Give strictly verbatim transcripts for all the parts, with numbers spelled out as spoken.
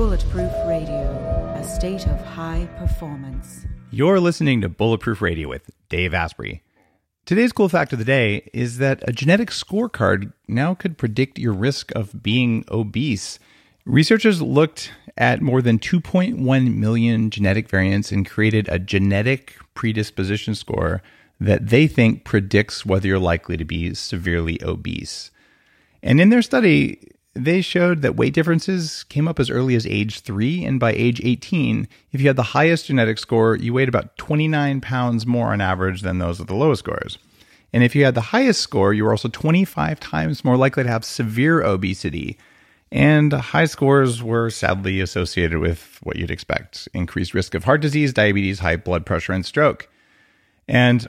Bulletproof Radio, a state of high performance. You're listening to Bulletproof Radio with Dave Asprey. Today's cool fact of the day is that a genetic scorecard now could predict your risk of being obese. Researchers looked at more than two point one million genetic variants and created a genetic predisposition score that they think predicts whether you're likely to be severely obese. And in their study, they showed that weight differences came up as early as age three, and by age eighteen, if you had the highest genetic score, you weighed about twenty-nine pounds more on average than those with the lowest scores. And if you had the highest score, you were also twenty-five times more likely to have severe obesity. And high scores were sadly associated with what you'd expect: increased risk of heart disease, diabetes, high blood pressure, and stroke. And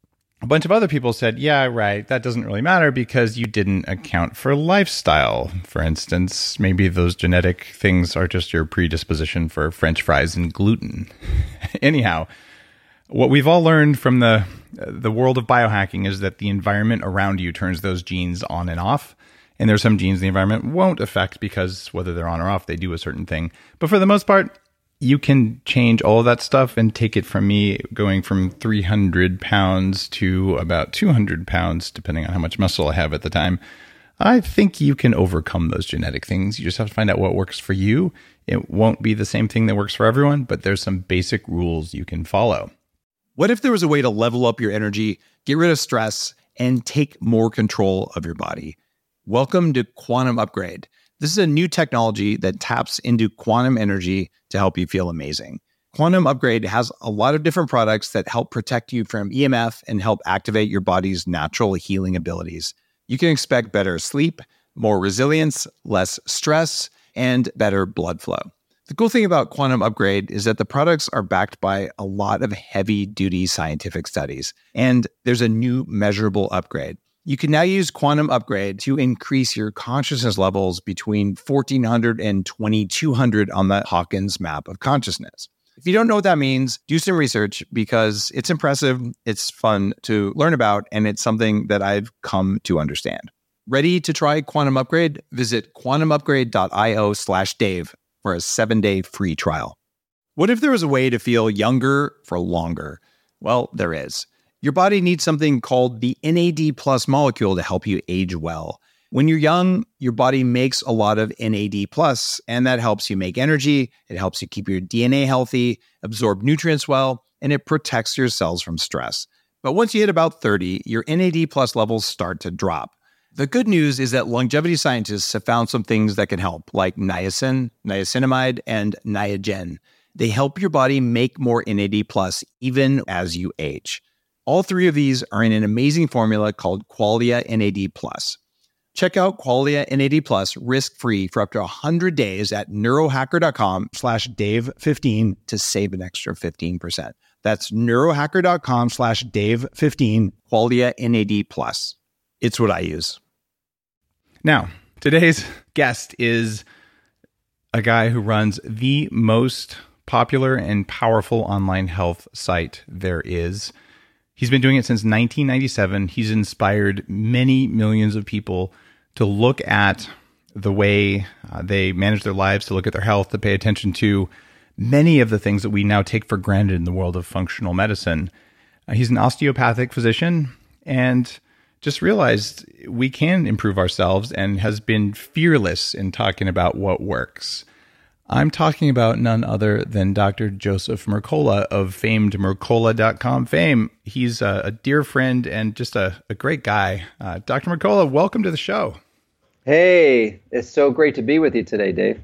a bunch of other people said, yeah, right, that doesn't really matter because you didn't account for lifestyle. For instance, maybe those genetic things are just your predisposition for French fries and gluten. Anyhow, what we've all learned from the the world of biohacking is that the environment around you turns those genes on and off. And there's some genes the environment won't affect because whether they're on or off, they do a certain thing. But for the most part, you can change all of that stuff and take it from me going from three hundred pounds to about two hundred pounds, depending on how much muscle I have at the time. I think you can overcome those genetic things. You just have to find out what works for you. It won't be the same thing that works for everyone, but there's some basic rules you can follow. What if there was a way to level up your energy, get rid of stress, and take more control of your body? Welcome to Quantum Upgrade. This is a new technology that taps into quantum energy to help you feel amazing. Quantum Upgrade has a lot of different products that help protect you from E M F and help activate your body's natural healing abilities. You can expect better sleep, more resilience, less stress, and better blood flow. The cool thing about Quantum Upgrade is that the products are backed by a lot of heavy-duty scientific studies, and there's a new measurable upgrade. You can now use Quantum Upgrade to increase your consciousness levels between fourteen hundred and twenty-two hundred on the Hawkins map of consciousness. If you don't know what that means, do some research because it's impressive, it's fun to learn about, and it's something that I've come to understand. Ready to try Quantum Upgrade? Visit quantumupgrade.io slash Dave for a seven-day free trial. What if there was a way to feel younger for longer? Well, there is. Your body needs something called the N A D plus molecule to help you age well. When you're young, your body makes a lot of N A D plus, and that helps you make energy, it helps you keep your D N A healthy, absorb nutrients well, and it protects your cells from stress. But once you hit about thirty, your N A D plus levels start to drop. The good news is that longevity scientists have found some things that can help, like niacin, niacinamide, and Niagen. They help your body make more N A D plus even as you age. All three of these are in an amazing formula called Qualia N A D plus. Check out Qualia N A D plus risk-free for up to one hundred days at neurohacker.com slash Dave15 to save an extra fifteen percent. That's neurohacker.com slash Dave15, Qualia N A D plus. It's what I use. Now, today's guest is a guy who runs the most popular and powerful online health site there is. He's been doing it since nineteen ninety-seven. He's inspired many millions of people to look at the way uh, they manage their lives, to look at their health, to pay attention to many of the things that we now take for granted in the world of functional medicine. Uh, he's an osteopathic physician and just realized we can improve ourselves and has been fearless in talking about what works. I'm talking about none other than Doctor Joseph Mercola of famed Mercola dot com fame. He's a, a dear friend and just a, a great guy. Uh, Doctor Mercola, welcome to the show. Hey, it's so great to be with you today, Dave.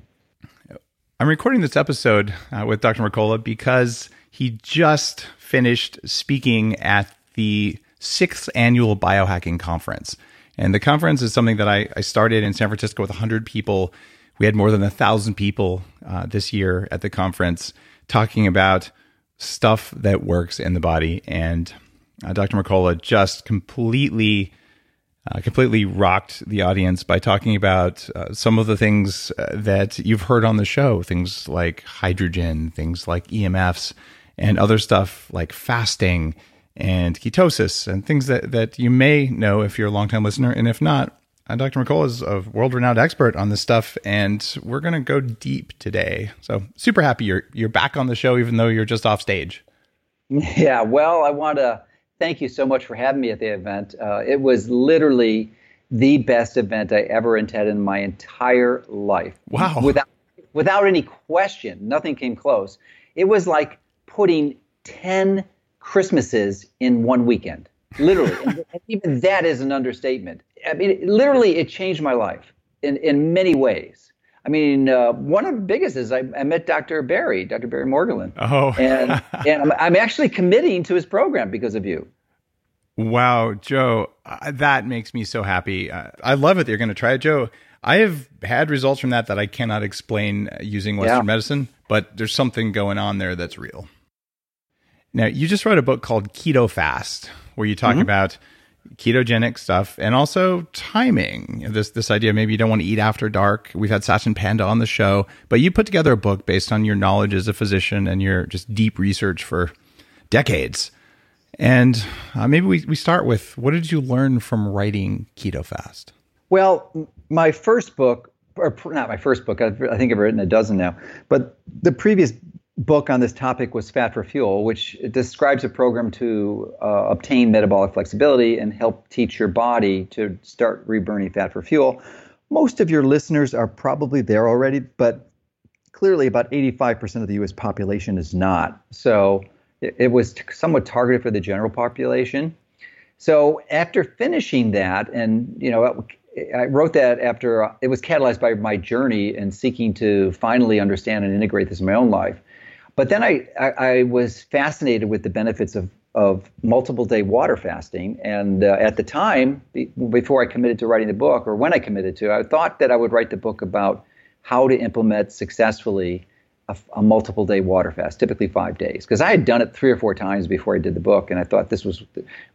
I'm recording this episode uh, with Doctor Mercola because he just finished speaking at the sixth annual Biohacking Conference. And the conference is something that I, I started in San Francisco with one hundred people. We had more than a thousand people uh, this year at the conference talking about stuff that works in the body. And uh, Doctor Mercola just completely, uh, completely rocked the audience by talking about uh, some of the things uh, that you've heard on the show, things like hydrogen, things like E M Fs, and other stuff like fasting and ketosis, and things that, that you may know if you're a longtime listener. And if not, Uh, Doctor McCullough is a world-renowned expert on this stuff, and we're going to go deep today. So super happy you're you're back on the show, even though you're just off stage. Yeah, well, I want to thank you so much for having me at the event. Uh, it was literally the best event I ever attended in my entire life. Wow. Without without any question, nothing came close. It was like putting ten Christmases in one weekend. Literally. And even that is an understatement. I mean, it, literally, it changed my life in, in many ways. I mean, uh, one of the biggest is I, I met Doctor Barry, Doctor Barry Morguelan. Oh. and and I'm, I'm actually committing to his program because of you. Wow, Joe, uh, that makes me so happy. Uh, I love it that you're going to try it, Joe. I have had results from that that I cannot explain using Western Yeah. medicine, but there's something going on there that's real. Now, you just wrote a book called Keto Fast, where you talk Mm-hmm. about ketogenic stuff and also timing. This this idea maybe you don't want to eat after dark. We've had Sachin Panda on the show, but you put together a book based on your knowledge as a physician and your just deep research for decades. And uh, maybe we, we start with, what did you learn from writing Keto Fast? Well, my first book, or pr- not my first book, I've, I think I've written a dozen now, but the previous book on this topic was Fat for Fuel, which describes a program to uh, obtain metabolic flexibility and help teach your body to start reburning fat for fuel. Most of your listeners are probably there already, but clearly about eighty-five percent of the U S population is not. So it, it was t- somewhat targeted for the general population. So after finishing that, and you know, I wrote that after uh, it was catalyzed by my journey and seeking to finally understand and integrate this in my own life. But then I, I, I was fascinated with the benefits of, of multiple day water fasting. And uh, at the time, be, before I committed to writing the book, or when I committed to, I thought that I would write the book about how to implement successfully a, a multiple day water fast, typically five days. Because I had done it three or four times before I did the book, and I thought this was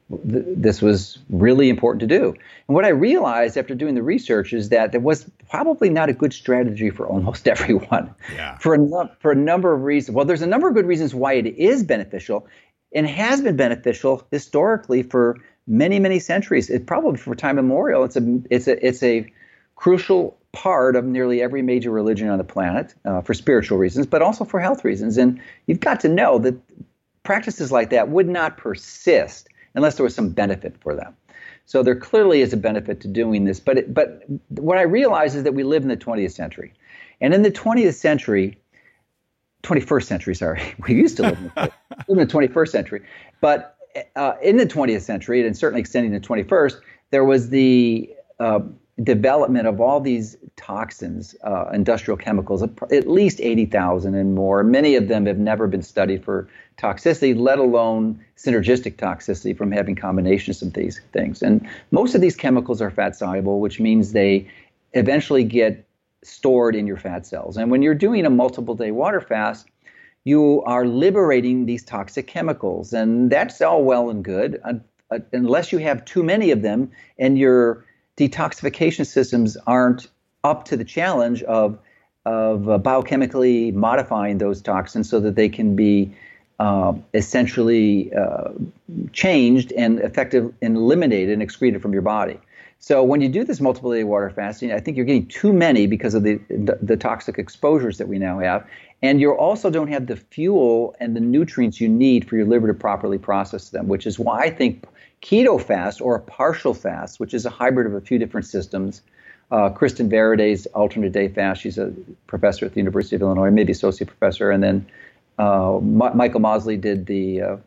this was really important to do. And what I realized after doing the research is that there was probably not a good strategy for almost everyone. Yeah. For a, for a number of reasons. Well, there's a number of good reasons why it is beneficial and has been beneficial historically for many, many centuries. It probably for time immemorial. It's a it's a it's a crucial part of nearly every major religion on the planet uh, for spiritual reasons, but also for health reasons. And you've got to know that practices like that would not persist unless there was some benefit for them. So there clearly is a benefit to doing this. But it, but what I realize is that we live in the twentieth century. And in the twentieth century, twenty-first century, sorry, we used to live in the, live in the twenty-first century. But uh, in the twentieth century, and certainly extending to the twenty-first, there was the uh, development of all these toxins, uh, industrial chemicals, at least eighty thousand and more. Many of them have never been studied for toxicity, let alone synergistic toxicity from having combinations of these things. And most of these chemicals are fat soluble, which means they eventually get stored in your fat cells. And when you're doing a multiple day water fast, you are liberating these toxic chemicals. And that's all well and good, uh, unless you have too many of them and your detoxification systems aren't up to the challenge of, of uh, biochemically modifying those toxins so that they can be uh, essentially uh, changed and effective and eliminated and excreted from your body. So when you do this multiple day water fasting, I think you're getting too many because of the, the, the toxic exposures that we now have. And you also don't have the fuel and the nutrients you need for your liver to properly process them, which is why I think keto fast or a partial fast, which is a hybrid of a few different systems. Uh, Kristen Veraday's alternate day fast, she's a professor at the University of Illinois, maybe associate professor. And then uh, M- Michael Mosley did the, uh,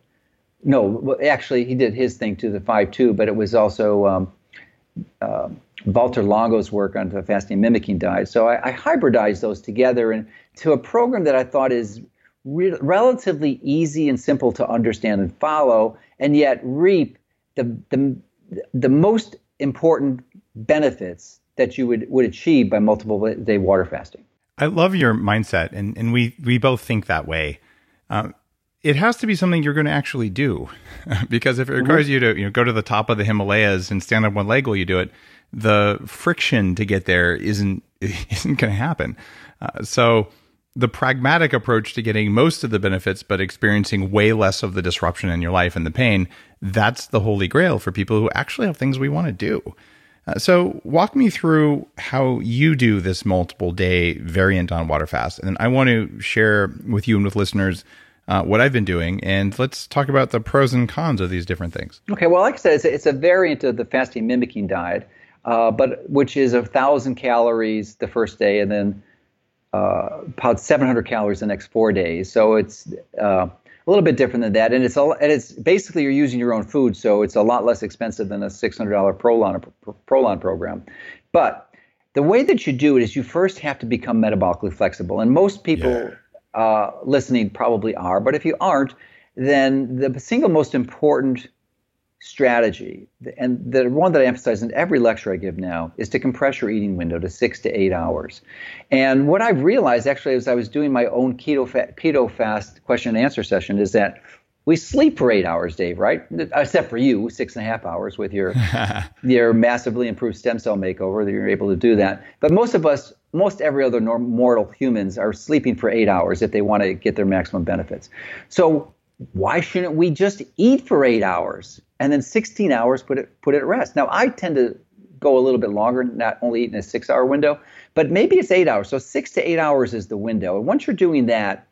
no, actually he did his thing too, the five two, but it was also um, uh, Walter Longo's work on the fasting mimicking diet. So I, I hybridized those together and to a program that I thought is re- relatively easy and simple to understand and follow, and yet reap the the the most important benefits that you would, would achieve by multiple day water fasting. I love your mindset, and, and we, we both think that way. Um, it has to be something you're going to actually do, because if it requires mm-hmm. you to you know go to the top of the Himalayas and stand on one leg while you do it, the friction to get there isn't isn't going to happen. Uh, so the pragmatic approach to getting most of the benefits but experiencing way less of the disruption in your life and the pain, that's the holy grail for people who actually have things we want to do. Uh, so walk me through how you do this multiple day variant on water fast. And I want to share with you and with listeners uh, what I've been doing. And let's talk about the pros and cons of these different things. Okay, well, like I said, it's a, it's a variant of the fasting mimicking diet, uh, but which is a thousand calories the first day and then uh, about seven hundred calories the next four days. So it's uh, a little bit different than that, and it's a, and it's basically you're using your own food, so it's a lot less expensive than a six hundred dollars Prolon Prolon program. But the way that you do it is you first have to become metabolically flexible, and most people yeah. uh, listening probably are. But if you aren't, then the single most important strategy, and the one that I emphasize in every lecture I give now, is to compress your eating window to six to eight hours. And what I've realized, actually, as I was doing my own keto fa- keto fast question and answer session, is that we sleep for eight hours, Dave, right? Except for you, six and a half hours with your your massively improved stem cell makeover that you're able to do that. But most of us, most every other norm, mortal humans are sleeping for eight hours if they want to get their maximum benefits. So why shouldn't we just eat for eight hours and then sixteen hours put it put it at rest? Now, I tend to go a little bit longer, not only eat in a six-hour window, but maybe it's eight hours. So six to eight hours is the window. And once you're doing that,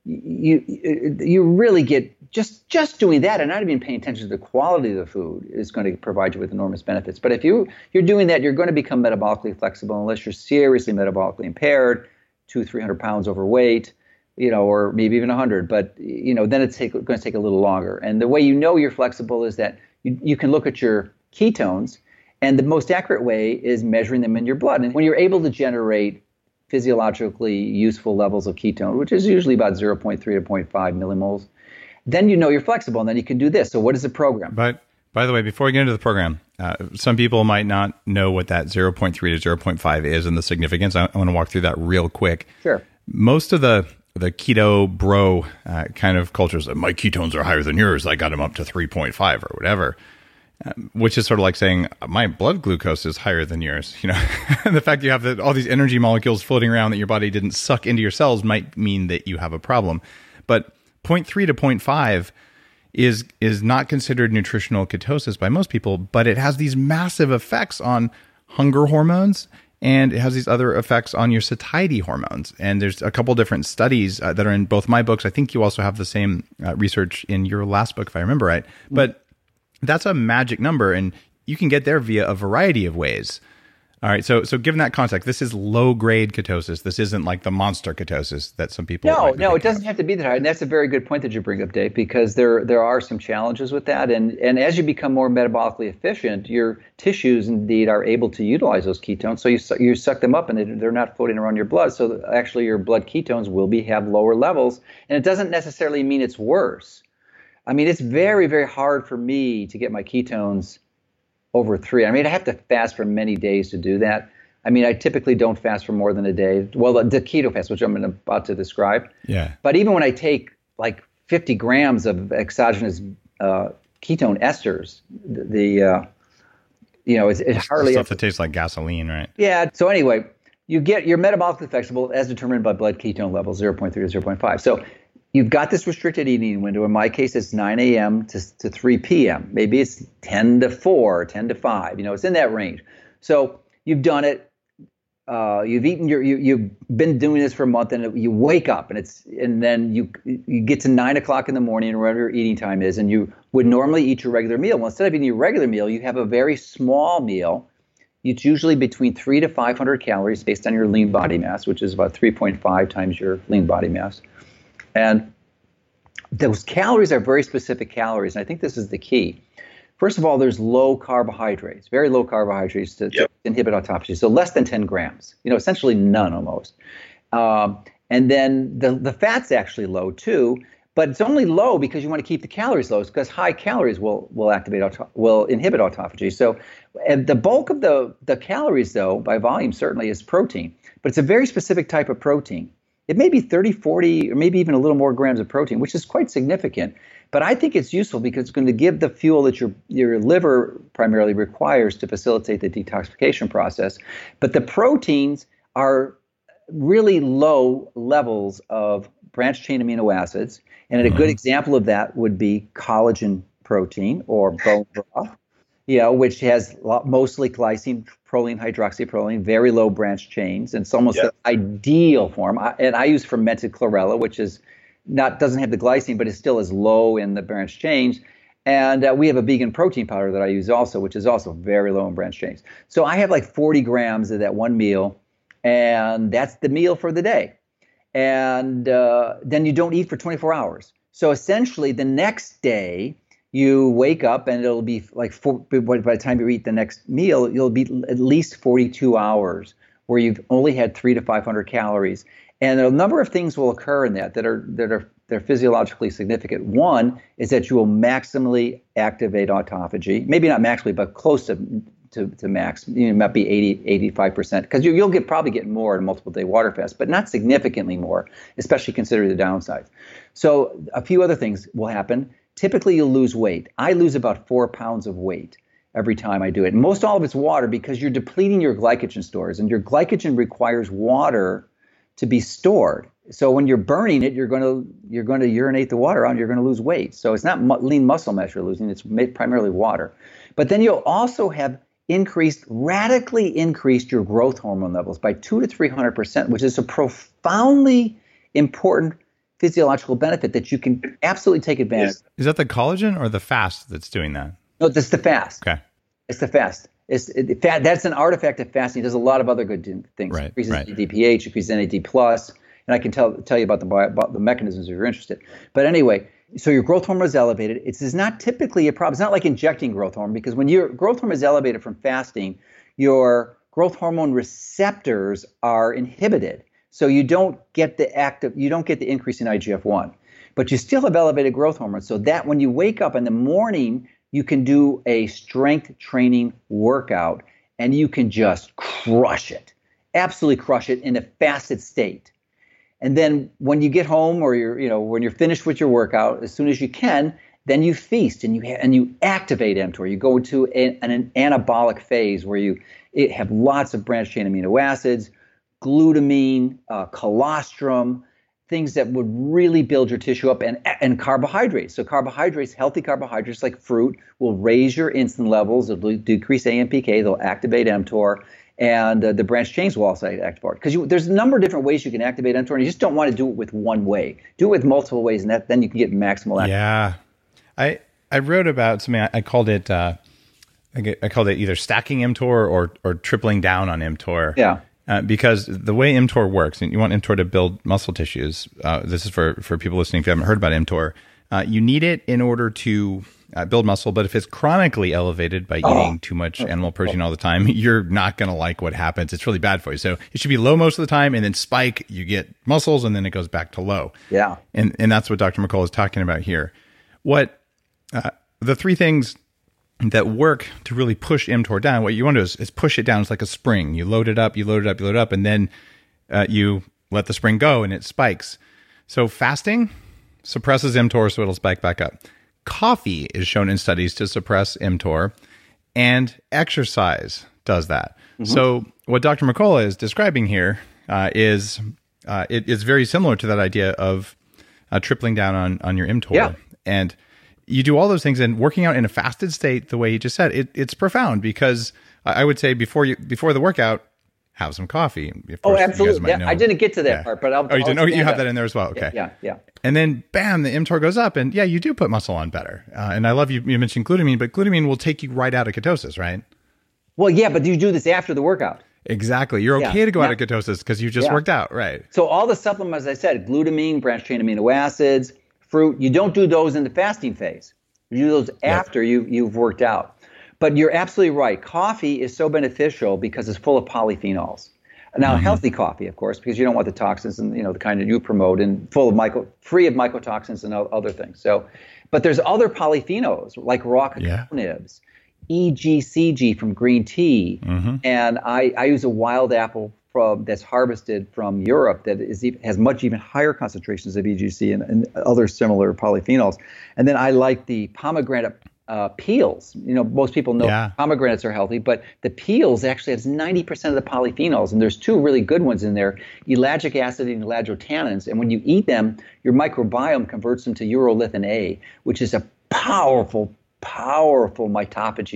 you you really get just just doing that and not even paying attention to the quality of the food is going to provide you with enormous benefits. But if you you're doing that, you're going to become metabolically flexible unless you're seriously metabolically impaired, two three hundred pounds overweight, you know, or maybe even one hundred. But you know, then it's take, going to take a little longer. And the way you know you're flexible is that you, you can look at your ketones, and the most accurate way is measuring them in your blood. And when you're able to generate physiologically useful levels of ketone, which is usually about zero point three to zero point five millimoles, then you know you're flexible, and then you can do this. So what is the program? But by the way, before we get into the program, uh, some people might not know what that zero point three to zero point five is and the significance. I, I want to walk through that real quick. Sure. Most of the the keto bro uh, kind of cultures, my ketones are higher than yours, I got them up to three point five or whatever. Um, which is sort of like saying my blood glucose is higher than yours. You know, the fact you have the, all these energy molecules floating around that your body didn't suck into your cells might mean that you have a problem. But zero point three to zero point five is is not considered nutritional ketosis by most people, but it has these massive effects on hunger hormones, and it has these other effects on your satiety hormones. And there's a couple different studies uh, that are in both my books. I think you also have the same uh, research in your last book, if I remember right. Mm-hmm. But that's a magic number, and you can get there via a variety of ways. All right, so so given that context, this is low-grade ketosis. This isn't like the monster ketosis that some people No, no, it doesn't of. have to be that high. And that's a very good point that you bring up, Dave, because there there are some challenges with that. And, and as you become more metabolically efficient, your tissues indeed are able to utilize those ketones. So you you suck them up, and they're not floating around your blood. So actually your blood ketones will be have lower levels. And it doesn't necessarily mean it's worse. I mean, it's very, very hard for me to get my ketones over three. I mean, I have to fast for many days to do that. I mean, I typically don't fast for more than a day. Well, the, the keto fast, which I'm about to describe. Yeah. But even when I take like fifty grams of exogenous uh, ketone esters, the, the uh, you know, it's, it's hardly stuff that tastes like gasoline, right? Yeah. So anyway, you get you're metabolically flexible as determined by blood ketone levels, zero point three to zero point five. So you've got this restricted eating window. In my case, it's nine a.m. to, to three p.m. Maybe it's ten to four, ten to five. You know, it's in that range. So you've done it. Uh, you've eaten your. You, you've been doing this for a month, and you wake up, and it's, and then you you get to nine o'clock in the morning, or whatever your eating time is, and you would normally eat your regular meal. Well, instead of eating your regular meal, you have a very small meal. It's usually between three to five hundred calories, based on your lean body mass, which is about three point five times your lean body mass. And those calories are very specific calories, and I think this is the key. First of all, there's low carbohydrates, very low carbohydrates to, yep. to inhibit autophagy, so less than ten grams, you know, essentially none almost. Um, and then the, the fat's actually low too, but it's only low because you want to keep the calories low, because high calories will will activate auto, will inhibit autophagy. So and the bulk of the, the calories, though, by volume certainly is protein, but it's a very specific type of protein. It may be thirty, forty, or maybe even a little more grams of protein, which is quite significant. But I think it's useful because it's going to give the fuel that your your liver primarily requires to facilitate the detoxification process. But the proteins are really low levels of branched chain amino acids. And a good example of that would be collagen protein or bone broth. you know, which has mostly glycine, proline, hydroxyproline, very low branch chains, and it's almost yep. the ideal form. I, and I use fermented chlorella, which is not doesn't have the glycine, but is still as low in the branch chains. And uh, we have a vegan protein powder that I use also, which is also very low in branch chains. So I have like forty grams of that one meal, and that's the meal for the day. And uh, then you don't eat for twenty-four hours. So essentially, the next day, you wake up and it'll be like, four, by the time you eat the next meal, you'll be at least forty-two hours where you've only had three to five hundred calories. And a number of things will occur in that that are that are they're physiologically significant. One is that you will maximally activate autophagy, maybe not maximally, but close to to, to max. You know, it might be eighty, eighty-five percent, because you, you'll get probably get more in a multiple day water fast, but not significantly more, especially considering the downsides. So a few other things will happen. Typically, you'll lose weight. I lose about four pounds of weight every time I do it. And most all of it's water, because you're depleting your glycogen stores, and your glycogen requires water to be stored. So when you're burning it, you're going to you're going to urinate the water out, and you're going to lose weight. So it's not mu- lean muscle mass you're losing; it's ma- primarily water. But then you'll also have increased, radically increased your growth hormone levels by two to three hundred percent, which is a profoundly important physiological benefit that you can absolutely take advantage of. Is that the collagen or the fast that's doing that? No, that's the fast. Okay. It's the fast. It's it, fat, that's an artifact of fasting. It does a lot of other good things. Right, increases right. D P H, increases N A D plus, and I can tell tell you about the about the mechanisms if you're interested. But anyway, so your growth hormone is elevated. It's is not typically a problem. It's not like injecting growth hormone, because when your growth hormone is elevated from fasting, your growth hormone receptors are inhibited. So you don't get the active, you don't get the increase in I G F one, but you still have elevated growth hormone. So that when you wake up in the morning, you can do a strength training workout and you can just crush it, absolutely crush it in a fasted state. And then when you get home, or you're, you know, when you're finished with your workout, as soon as you can, then you feast and you ha- and you activate mTOR. You go into an, an anabolic phase where you it have lots of branched chain amino acids, glutamine, uh, colostrum, things that would really build your tissue up, and and carbohydrates. So carbohydrates, healthy carbohydrates like fruit, will raise your insulin levels. It'll decrease A M P K. They'll activate mTOR. And uh, the branch chains will also activate, because there's a number of different ways you can activate mTOR, and you just don't want to do it with one way. Do it with multiple ways, and that, then you can get maximal activation. Yeah, I I wrote about something. I, I called it uh, I, get, I called it either stacking mTOR or or tripling down on mTOR. Yeah. Uh, because the way mTOR works, and you want mTOR to build muscle tissues. Uh, this is for for people listening if you haven't heard about mTOR. Uh, you need it in order to uh, build muscle, but if it's chronically elevated by Oh. eating too much animal protein all the time, you're not going to like what happens. It's really bad for you. So it should be low most of the time, and then spike, you get muscles, and then it goes back to low. Yeah. And and that's what Doctor McCullough is talking about here. What uh, the three things that work to really push mTOR down, what you want to do is, is push it down. It's like a spring. You load it up, you load it up, you load it up, and then uh, you let the spring go, and it spikes. So fasting suppresses mTOR, so it'll spike back up. Coffee is shown in studies to suppress mTOR, and exercise does that. Mm-hmm. So what Doctor McCullough is describing here uh, is uh, it is very similar to that idea of uh, tripling down on on your mTOR. Yeah. And you do all those things, and working out in a fasted state, the way you just said, it, it's profound, because I would say before you before the workout, have some coffee. Of Oh, course, absolutely. Yeah, I didn't get to that Yeah. part, but I'll. Oh, you I'll didn't? Oh, you stand have up. that in there as well. Okay. Yeah, yeah. And then, bam, the mTOR goes up, and yeah, you do put muscle on better. Uh, and I love you. You mentioned glutamine, but glutamine will take you right out of ketosis, right? Well, yeah, but you do this after the workout. Exactly. You're okay Yeah. to go out of Yeah. ketosis because you just Yeah. worked out, right? So all the supplements, as I said, glutamine, branched chain amino acids, fruit, you don't do those in the fasting phase. You do those after you, you've worked out. But you're absolutely right. Coffee is so beneficial because it's full of polyphenols. Now, Mm-hmm. healthy coffee, of course, because you don't want the toxins and, you know, the kind that you promote, and full of micro, free of mycotoxins and o- other things. So, but there's other polyphenols like raw cacao Yeah. nibs, E G C G from green tea, Mm-hmm. and I, I use a wild apple from that's harvested from Europe that is even, has much even higher concentrations of E G C and, and other similar polyphenols. And then I like the pomegranate uh, peels. You know, most people know Yeah. pomegranates are healthy, but the peels actually has ninety percent of the polyphenols, and there's two really good ones in there, ellagic acid and elagotannins. And when you eat them, your microbiome converts them to urolithin A, which is a powerful, powerful mitophagy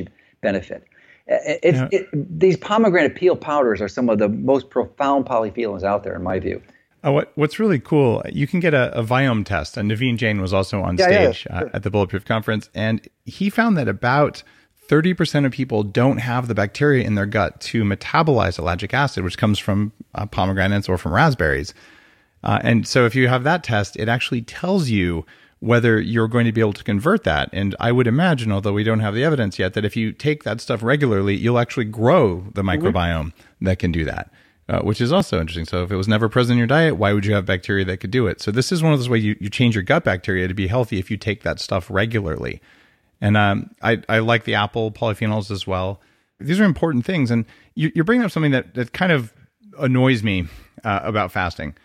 benefit. It's, yeah. it, these pomegranate peel powders are some of the most profound polyphenols out there, in my view. Oh, what, what's really cool, you can get a, a Viome test, and Naveen Jain was also on yeah, stage yeah, sure. uh, at the Bulletproof Conference, and he found that about thirty percent of people don't have the bacteria in their gut to metabolize ellagic acid, which comes from uh, pomegranates or from raspberries. Uh, and so if you have that test, it actually tells you whether you're going to be able to convert that. And I would imagine, although we don't have the evidence yet, that if you take that stuff regularly, you'll actually grow the microbiome mm-hmm. that can do that. Uh, which is also interesting. So if it was never present in your diet, why would you have bacteria that could do it? So this is one of those ways you, you change your gut bacteria to be healthy if you take that stuff regularly. And um, I, I like the apple polyphenols as well. These are important things. And you, you're bringing up something that, that kind of annoys me uh, about fasting.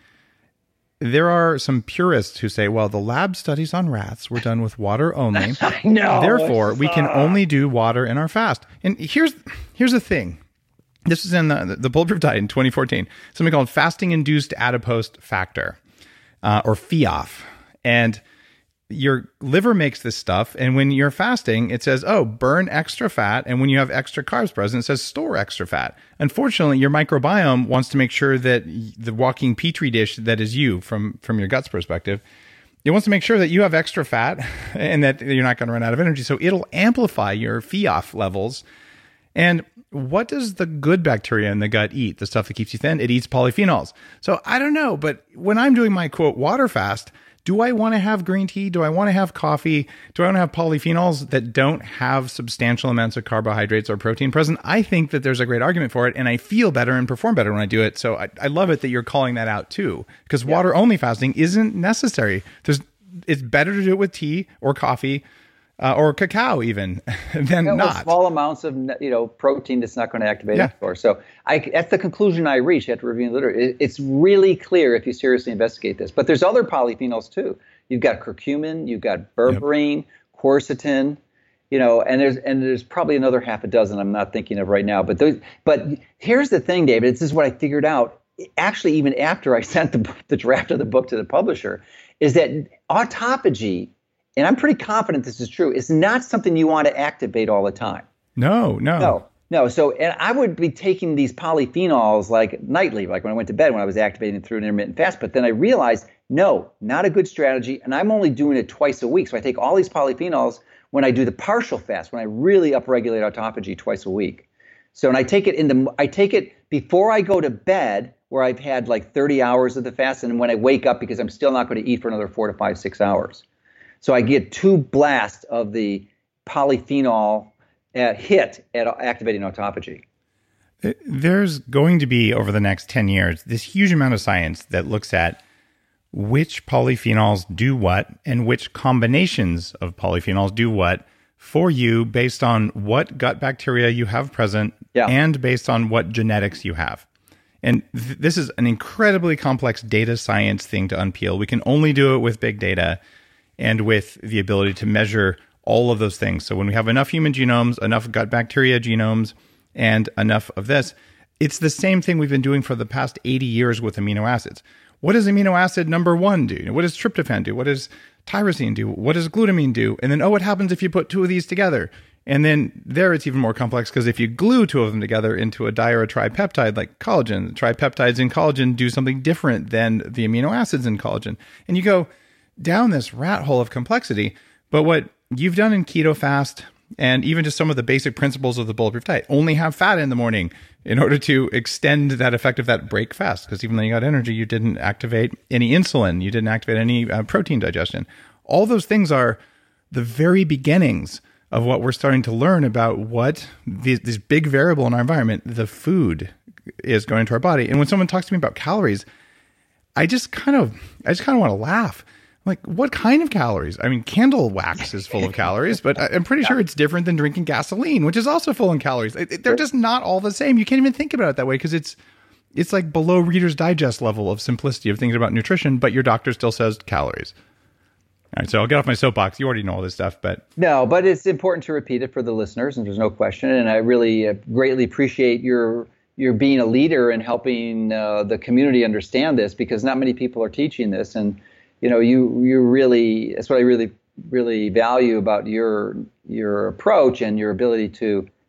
There are some purists who say, well, the lab studies on rats were done with water only. I know. Therefore, we can only do water in our fast. And here's here's the thing. This is in the, the Bulletproof Diet in twenty fourteen, something called fasting-induced adipose factor, uh, or F I A F. And your liver makes this stuff, and when you're fasting, it says, oh, burn extra fat, and when you have extra carbs present, it says store extra fat. Unfortunately, your microbiome wants to make sure that the walking petri dish that is you, from, from your gut's perspective, it wants to make sure that you have extra fat and that you're not going to run out of energy, so it'll amplify your F I A F levels. And what does the good bacteria in the gut eat? The stuff that keeps you thin? It eats polyphenols. So I don't know, but when I'm doing my quote water fast, do I want to have green tea? Do I want to have coffee? Do I want to have polyphenols that don't have substantial amounts of carbohydrates or protein present? I think that there's a great argument for it, and I feel better and perform better when I do it. So I, I love it that you're calling that out too, because yeah. water only fasting isn't necessary. There's, it's better to do it with tea or coffee. Uh, or cacao even, than yeah, not. Small amounts of you know protein that's not going to activate yeah. mTOR. So I, that's the conclusion I reach after reviewing the literature. It, it's really clear if you seriously investigate this. But there's other polyphenols too. You've got curcumin, you've got berberine, yep. quercetin, you know, and there's and there's probably another half a dozen I'm not thinking of right now. But those, but here's the thing, David. This is what I figured out. Actually, even after I sent the the draft of the book to the publisher, is that autophagy. And I'm pretty confident this is true, it's not something you want to activate all the time. No, no. No, no. So, and I would be taking these polyphenols like nightly, like when I went to bed, when I was activating through an intermittent fast. But then I realized, no, not a good strategy. And I'm only doing it twice a week. So I take all these polyphenols when I do the partial fast, when I really upregulate autophagy twice a week. So, and I take it in the, I take it before I go to bed, where I've had like thirty hours of the fast. And when I wake up, because I'm still not going to eat for another four to five, six hours. So I get two blasts of the polyphenol uh, hit at activating autophagy. There's going to be, over the next ten years, this huge amount of science that looks at which polyphenols do what and which combinations of polyphenols do what for you based on what gut bacteria you have present yeah. and based on what genetics you have. And th- this is an incredibly complex data science thing to unpeel. We can only do it with big data and with the ability to measure all of those things. So when we have enough human genomes, enough gut bacteria genomes, and enough of this, it's the same thing we've been doing for the past eighty years with amino acids. What does amino acid number one do? What does tryptophan do? What does tyrosine do? What does glutamine do? And then, oh, what happens if you put two of these together? And then there it's even more complex, because if you glue two of them together into a di or a tripeptide like collagen, tripeptides in collagen do something different than the amino acids in collagen. And you go down this rat hole of complexity. But what you've done in keto fast, and even just some of the basic principles of the Bulletproof Diet, only have fat in the morning in order to extend that effect of that break fast. Because even though you got energy, you didn't activate any insulin, you didn't activate any uh, protein digestion. All those things are the very beginnings of what we're starting to learn about what these, this big variable in our environment, the food, is going into our body. And when someone talks to me about calories, I just kind of, I just kind of want to laugh. Like, what kind of calories? I mean, candle wax is full of calories, but I'm pretty sure it's different than drinking gasoline, which is also full in calories. They're just not all the same. You can't even think about it that way, because it's it's like below Reader's Digest level of simplicity of thinking about nutrition, but your doctor still says calories. All right, so I'll get off my soapbox. You already know all this stuff, but... No, but it's important to repeat it for the listeners, and there's no question. And I really uh, greatly appreciate your your being a leader and helping uh, the community understand this, because not many people are teaching this. And you know, you you really, that's what I really, really value about your your approach and your ability to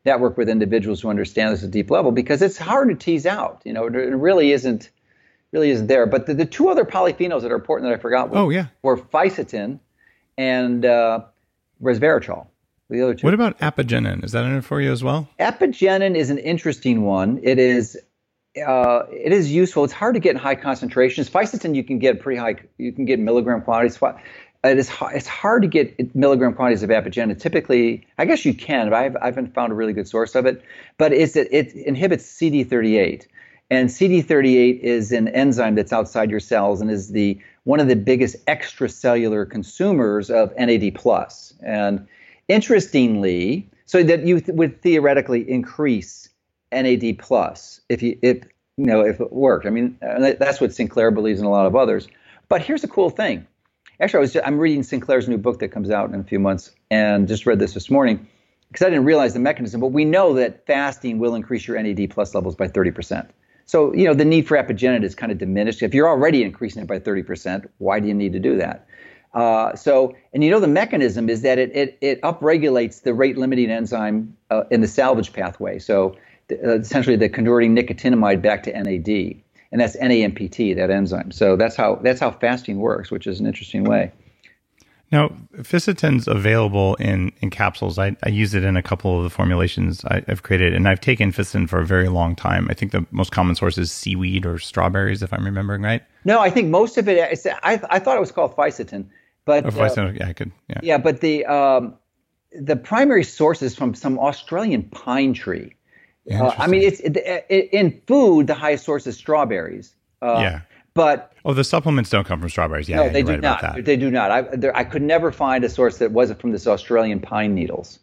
network with individuals who understand this at a deep level, because it's hard to tease out. You know, it really isn't really isn't there. But the, the two other polyphenols that are important that I forgot were, oh, yeah. were fisetin and uh, resveratrol. The other two. What about apigenin? Is that in it for you as well? Apigenin is an interesting one. It is uh, it is useful. It's hard to get in high concentrations. Fisetin you can get pretty high. You can get milligram quantities. It is it's hard to get milligram quantities of apigenin. Typically, I guess you can, but I've, I haven't found a really good source of it. But it's it, it inhibits C D thirty-eight, and C D thirty-eight is an enzyme that's outside your cells and is the one of the biggest extracellular consumers of N A D plus. And interestingly, so that you th- would theoretically increase N A D plus if you if you know if it worked. I mean, that's what Sinclair believes and a lot of others. But here's the cool thing. Actually, I was just, I'm reading Sinclair's new book that comes out in a few months, and just read this this morning because I didn't realize the mechanism. But we know that fasting will increase your N A D plus levels by thirty percent. So, you know, the need for apigenin is kind of diminished. If you're already increasing it by thirty percent, why do you need to do that? Uh, so, and you know, the mechanism is that it it, it upregulates the rate-limiting enzyme uh, in the salvage pathway. So, uh, essentially, the converting nicotinamide back to N A D. And that's N A M P T, that enzyme. So that's how that's how fasting works, which is an interesting way. Now, fisetin's available in, in capsules. I, I use it in a couple of the formulations I, I've created, and I've taken fisetin for a very long time. I think the most common source is seaweed or strawberries, if I'm remembering right. No, I think most of it. It's, I I thought it was called fisetin, but oh, fisetin, uh, yeah, I could, yeah, yeah, but the um, the primary source is from some Australian pine tree. Uh, I mean, it's it, it, in food, the highest source is strawberries. Uh, yeah. But oh, the supplements don't come from strawberries. Yeah, no, yeah, they do right not. They do not. I, there, I could never find a source that wasn't from this Australian pine needles.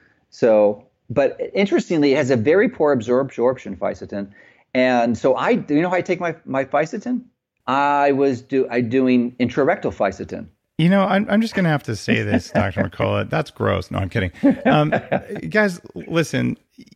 So, but interestingly, it has a very poor absorb- absorption, fisetin. And so I, do you know how I take my my fisetin? I was do I doing intrarectal fisetin. You know, I'm I'm just going to have to say this, Doctor McCullough. That's gross. No, I'm kidding. Um, guys, listen.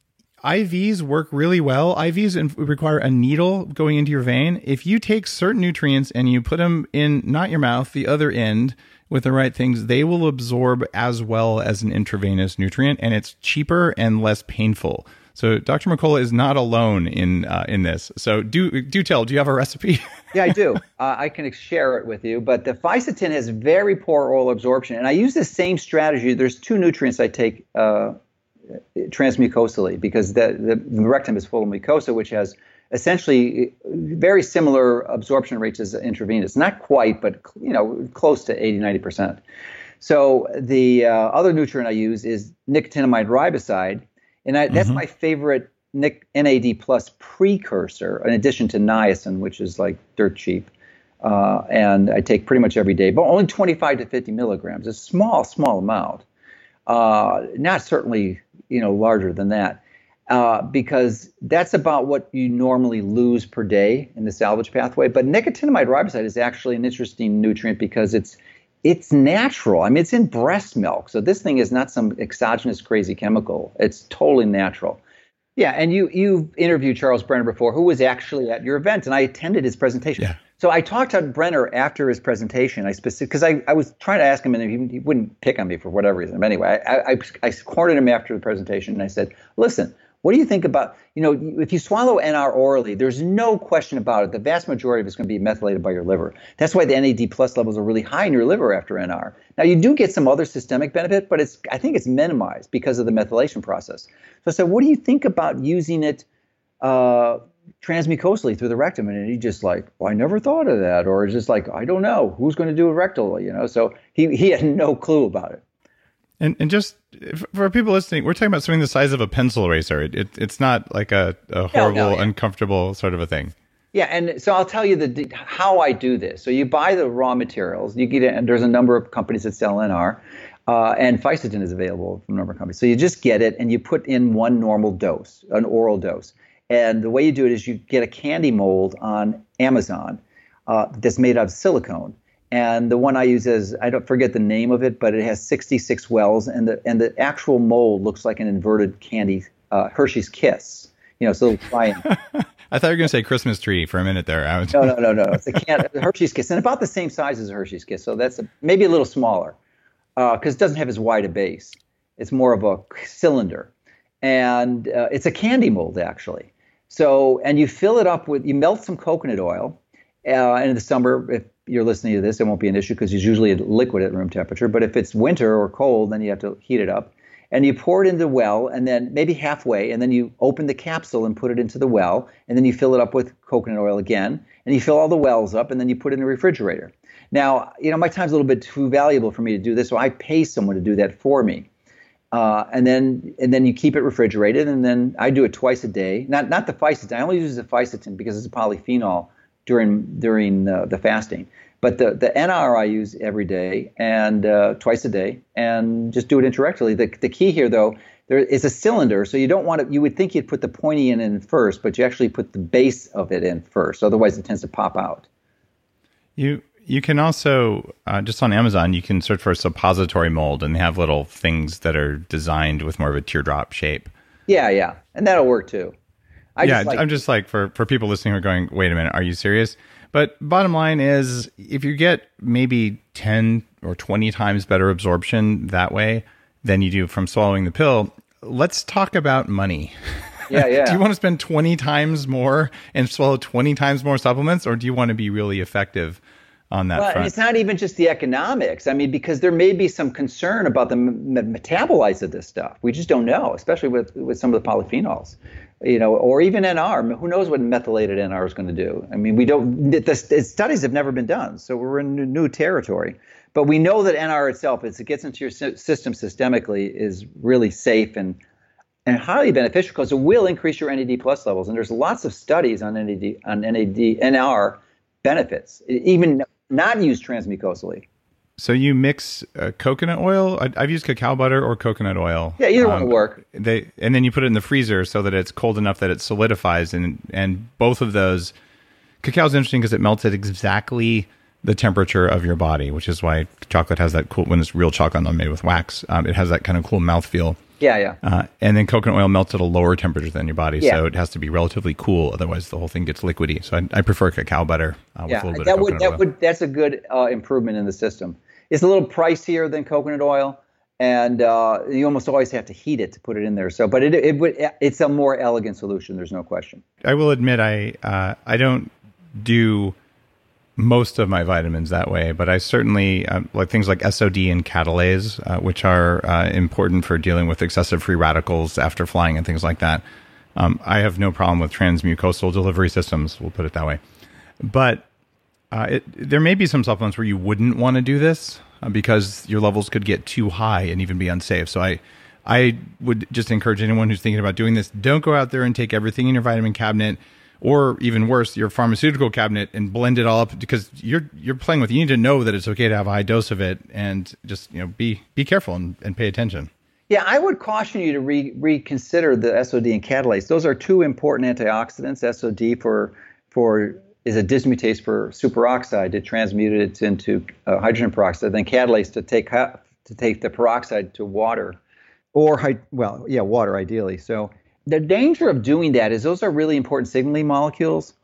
I Vs work really well. I Vs require a needle going into your vein. If you take certain nutrients and you put them in, not your mouth, the other end with the right things, they will absorb as well as an intravenous nutrient, and it's cheaper and less painful. So Doctor McCullough is not alone in uh, in this. So do do tell, do you have a recipe? Yeah, I do. Uh, I can share it with you. But the fisetin has very poor oral absorption, and I use the same strategy. There's two nutrients I take uh transmucosally, because the, the, the rectum is full of mucosa, which has essentially very similar absorption rates as intravenous. Not quite, but you know, close to eighty, ninety percent. So the uh, other nutrient I use is nicotinamide riboside, and I, that's mm-hmm. my favorite N A D plus precursor, in addition to niacin, which is like dirt cheap. Uh, and I take pretty much every day, but only twenty-five to fifty milligrams. It's a small, small amount. Uh, not certainly, you know, larger than that, uh, because that's about what you normally lose per day in the salvage pathway. But nicotinamide riboside is actually an interesting nutrient because it's it's natural. I mean, it's in breast milk, so this thing is not some exogenous crazy chemical. It's totally natural. Yeah, and you you interviewed Charles Brenner before, who was actually at your event, and I attended his presentation. Yeah. So I talked to Brenner after his presentation. I specific because I, I was trying to ask him, and he, he wouldn't pick on me for whatever reason. But anyway, I, I I cornered him after the presentation, and I said, "Listen, what do you think about, you know, if you swallow N R orally, there's no question about it. The vast majority of it's going to be methylated by your liver. That's why the N A D plus levels are really high in your liver after N R. Now, you do get some other systemic benefit, but it's I think it's minimized because of the methylation process. So I said, what do you think about using it uh, transmucosally through the rectum? And he just like, well, I never thought of that. Or just like, I don't know. Who's going to do it rectal? You know, so he, he had no clue about it. And and just for people listening, we're talking about something the size of a pencil eraser. It, it it's not like a, a horrible, no, no, yeah. uncomfortable sort of a thing. Yeah, and so I'll tell you the how I do this. So you buy the raw materials. You get it, and there's a number of companies that sell N R, uh, and fisetin is available from a number of companies. So you just get it, and you put in one normal dose, an oral dose. And the way you do it is you get a candy mold on Amazon uh, that's made out of silicone. And the one I use is, I don't forget the name of it, but it has sixty-six wells, and the and the actual mold looks like an inverted candy, uh, Hershey's Kiss. You know, so try and I thought you were going to say Christmas tree for a minute there. I was... No, no, no, no. It's a can, Hershey's Kiss, and about the same size as a Hershey's Kiss. So that's a, maybe a little smaller because uh, it doesn't have as wide a base. It's more of a cylinder. and uh, it's a candy mold actually. So, and you fill it up with, you melt some coconut oil, uh, and in the summer, if you're listening to this, it won't be an issue because it's usually a liquid at room temperature. But if it's winter or cold, then you have to heat it up. And you pour it into the well, and then maybe halfway, and then you open the capsule and put it into the well, and then you fill it up with coconut oil again, and you fill all the wells up, and then you put it in the refrigerator. Now, you know, my time's a little bit too valuable for me to do this, so I pay someone to do that for me. Uh, and then and then you keep it refrigerated, and then I do it twice a day. Not not the fisetin. I only use the fisetin because it's a polyphenol during during uh, the fasting. But the, the N R I use every day and uh, twice a day, and just do it intrarectally. The the key here, though, there is a cylinder, so you don't want to. You would think you'd put the pointy end in first, but you actually put the base of it in first. Otherwise, it tends to pop out. You you can also uh, just on Amazon, you can search for a suppository mold, and they have little things that are designed with more of a teardrop shape. Yeah, yeah, and that'll work too. I yeah, just like, I'm just like for for people listening who are going, wait a minute, are you serious? But bottom line is, if you get maybe ten or twenty times better absorption that way than you do from swallowing the pill, let's talk about money. Yeah, yeah. Do you want to spend twenty times more and swallow twenty times more supplements, or do you want to be really effective on that well, front? It's not even just the economics. I mean, because there may be some concern about the m- metabolites of this stuff. We just don't know, especially with, with some of the polyphenols. You know, or even N R. Who knows what methylated N R is going to do? I mean, we don't. The, the studies have never been done, so we're in new territory. But we know that N R itself, as it gets into your system systemically, is really safe and and highly beneficial because it will increase your N A D plus levels. And there's lots of studies on N A D on N A D N R benefits, even not used transmucosally. So you mix uh, coconut oil. I, I've used cacao butter or coconut oil. Yeah, either um, one will work. They and then you put it in the freezer so that it's cold enough that it solidifies. And and both of those, cacao is interesting because it melts at exactly the temperature of your body, which is why chocolate has that cool. When it's real chocolate not made with wax, um, it has that kind of cool mouthfeel. Yeah, yeah. Uh, and then coconut oil melts at a lower temperature than your body, yeah. so it has to be relatively cool. Otherwise, the whole thing gets liquidy. So I, I prefer cacao butter uh, with yeah, a little bit that of would coconut that oil. would that's a good uh, improvement in the system. It's a little pricier than coconut oil, and uh, you almost always have to heat it to put it in there. So, but it it would it's a more elegant solution. There's no question. I will admit, I uh, I don't do most of my vitamins that way, but I certainly uh, like things like S O D and catalase, uh, which are uh, important for dealing with excessive free radicals after flying and things like that. Um, I have no problem with transmucosal delivery systems. We'll put it that way, but. Uh, it, there may be some supplements where you wouldn't want to do this uh, because your levels could get too high and even be unsafe. So I, I would just encourage anyone who's thinking about doing this, don't go out there and take everything in your vitamin cabinet, or even worse, your pharmaceutical cabinet, and blend it all up, because you're you're playing with. You need to know that it's okay to have a high dose of it, and just you know be be careful and, and pay attention. Yeah, I would caution you to re- reconsider the S O D and catalase. Those are two important antioxidants. S O D for for is a dismutase for superoxide to transmute it into uh, hydrogen peroxide, then catalase to take to take the peroxide to water, or well, yeah, water ideally. So the danger of doing that is those are really important signaling molecules,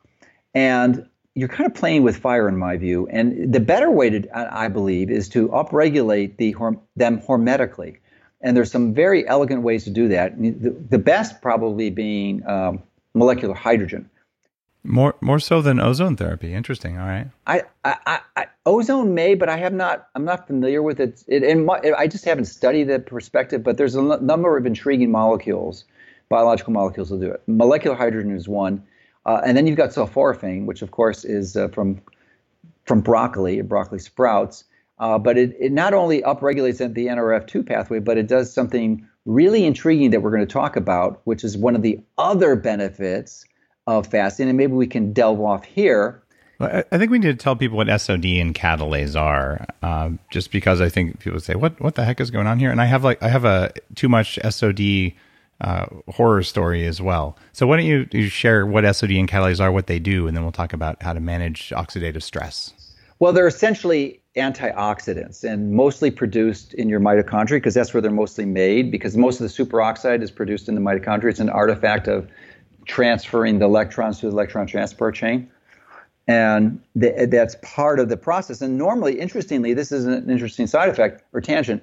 and you're kind of playing with fire in my view. And the better way to, I believe, is to upregulate the them hormetically. And there's some very elegant ways to do that. The, the best probably being um, molecular hydrogen. More more so than ozone therapy. Interesting. All right. I, I, I ozone may, but I have not. I'm not familiar with it. It and my, I just haven't studied the perspective. But there's a l- number of intriguing molecules, biological molecules that do it. Molecular hydrogen is one, uh, and then you've got sulforaphane, which of course is uh, from from broccoli, broccoli sprouts. Uh, but it, it not only upregulates the N R F two pathway, but it does something really intriguing that we're going to talk about, which is one of the other benefits of fasting, and maybe we can delve off here. Well, I think we need to tell people what S O D and catalase are, uh, just because I think people say, "What what the heck is going on here?" And I have like I have a too much S O D uh, horror story as well. So why don't you, you share what S O D and catalase are, what they do, and then we'll talk about how to manage oxidative stress. Well, they're essentially antioxidants and mostly produced in your mitochondria, because that's where they're mostly made, because most of the superoxide is produced in the mitochondria. It's an artifact of transferring the electrons through the electron transport chain. And th- that's part of the process. And normally, interestingly, this is an interesting side effect or tangent,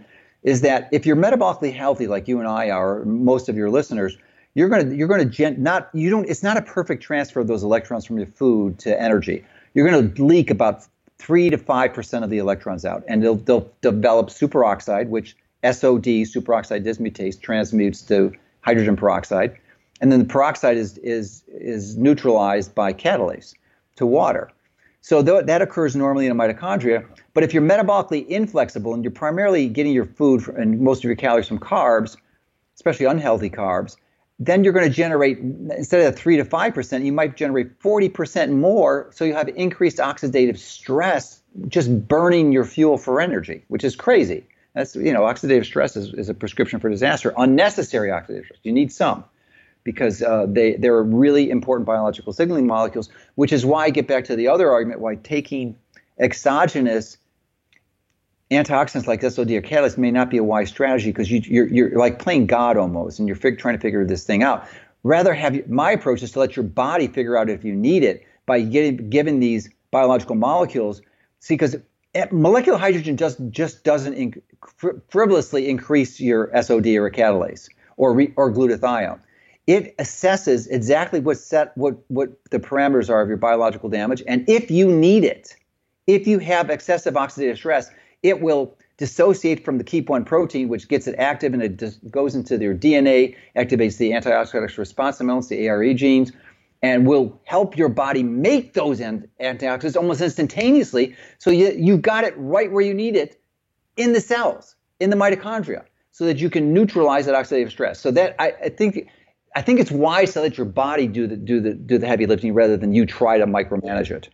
is that if you're metabolically healthy, like you and I are, or most of your listeners, you're gonna you're gonna gen- not you don't. It's not a perfect transfer of those electrons from your food to energy. You're gonna leak about three to five percent of the electrons out, and they'll they'll develop superoxide, which S O D, superoxide dismutase, transmutes to hydrogen peroxide, and then the peroxide is is is neutralized by catalase to water. So th- that occurs normally in a mitochondria. But if you're metabolically inflexible and you're primarily getting your food for, and most of your calories from carbs, especially unhealthy carbs, then you're going to generate, instead of three to five percent, you might generate forty percent more. So you have increased oxidative stress, just burning your fuel for energy, which is crazy. That's, you know, oxidative stress is, is a prescription for disaster. Unnecessary oxidative stress. You need some, because uh, they, they're really important biological signaling molecules, which is why I get back to the other argument, why taking exogenous antioxidants like S O D or catalase may not be a wise strategy, because you, you're, you're like playing God almost, and you're fig- trying to figure this thing out. Rather, have you, my approach is to let your body figure out if you need it by getting given these biological molecules. See, because molecular hydrogen just just doesn't inc- fr- frivolously increase your S O D or a catalase or re- or glutathione. It assesses exactly what set what what the parameters are of your biological damage, and if you need it, if you have excessive oxidative stress, it will dissociate from the keep one protein, which gets it active, and it dis- goes into your D N A, activates the antioxidant response elements, the A R E genes, and will help your body make those ant- antioxidants almost instantaneously. So you you got it right where you need it, in the cells, in the mitochondria, so that you can neutralize that oxidative stress. So that I, I think I think it's wise to let your body do the do the do the heavy lifting rather than you try to micromanage it.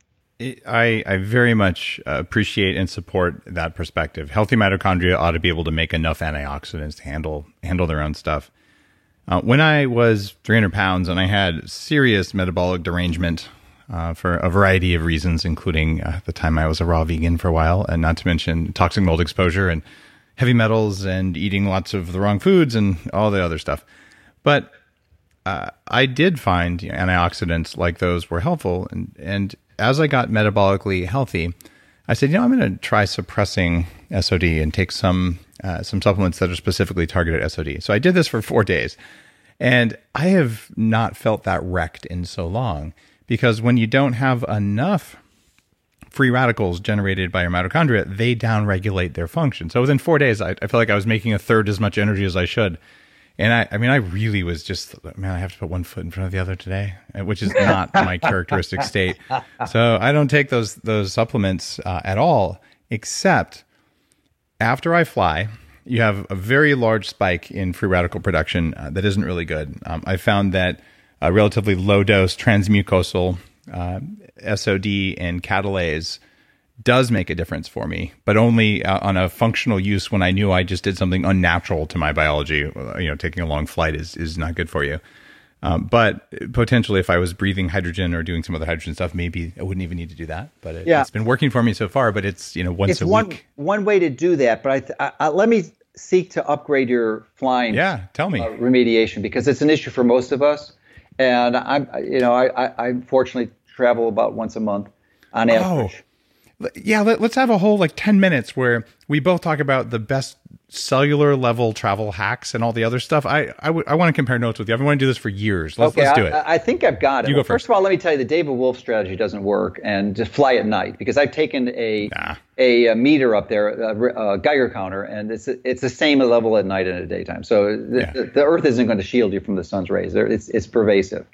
I, I very much uh, appreciate and support that perspective. Healthy mitochondria ought to be able to make enough antioxidants to handle handle their own stuff. Uh, when I was three hundred pounds and I had serious metabolic derangement uh, for a variety of reasons, including uh, the time I was a raw vegan for a while, and not to mention toxic mold exposure and heavy metals and eating lots of the wrong foods and all the other stuff. But uh, I did find you know, antioxidants like those were helpful, and and as I got metabolically healthy, I said, you know, I'm going to try suppressing S O D and take some uh, some supplements that are specifically targeted at S O D. So I did this for four days, and I have not felt that wrecked in so long, because when you don't have enough free radicals generated by your mitochondria, they downregulate their function. So within four days, I, I feel like I was making a third as much energy as I should. And I, I mean, I really was just, man, I have to put one foot in front of the other today, which is not my characteristic state. So I don't take those those supplements uh, at all, except after I fly, you have a very large spike in free radical production uh, that isn't really good. Um, I found that a relatively low dose transmucosal uh, S O D and catalase does make a difference for me, but only uh, on a functional use when I knew I just did something unnatural to my biology. You know, taking a long flight is is not good for you. Um, but potentially, if I was breathing hydrogen or doing some other hydrogen stuff, maybe I wouldn't even need to do that. But it, yeah. It's been working for me so far. But it's you know once it's a one, week. One way to do that, but I, th- I, I let me seek to upgrade your flying. Yeah, tell me uh, remediation, because it's an issue for most of us, and I'm you know I I, I fortunately travel about once a month on average. Oh. Yeah, let, let's have a whole like ten minutes where we both talk about the best cellular level travel hacks and all the other stuff. I I, w- I want to compare notes with you. I've been wanting to do this for years. Let's, okay, let's do I, it. I think I've got it. You well, go first. First of all, let me tell you, the David Wolf strategy doesn't work, and just fly at night, because I've taken a nah. a, a meter up there, a, a Geiger counter, and it's it's the same level at night and at daytime. So the, yeah. the, the Earth isn't going to shield you from the sun's rays. It's it's pervasive.